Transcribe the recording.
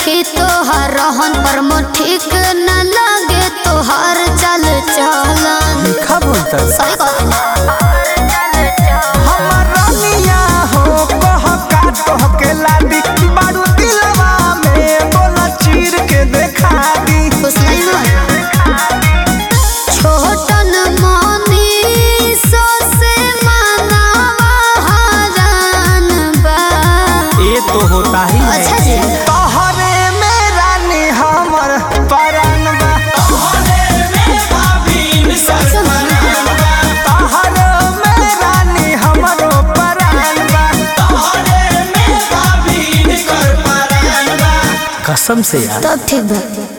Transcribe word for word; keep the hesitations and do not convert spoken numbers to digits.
देखी तोहार रहन पर मो ठीक न लगे तोहार चल चलन लिखा बोलता सही कहत हमर रानिया हो कह का कह के लादी बारू दिलवा में बोला चीर के देखा दी खुश नहीं हो छोटन मोनी सो से मनावा हरान बा ये तो होता ही है। अच्छा जी तोहरे में रानी हमर परान बा तोहरे में भाभीन सरमन बा तोहरे में रानी हमरो परान बा तोहरे में भाभीन कर परान बा कसम से यार तब ठीक बा।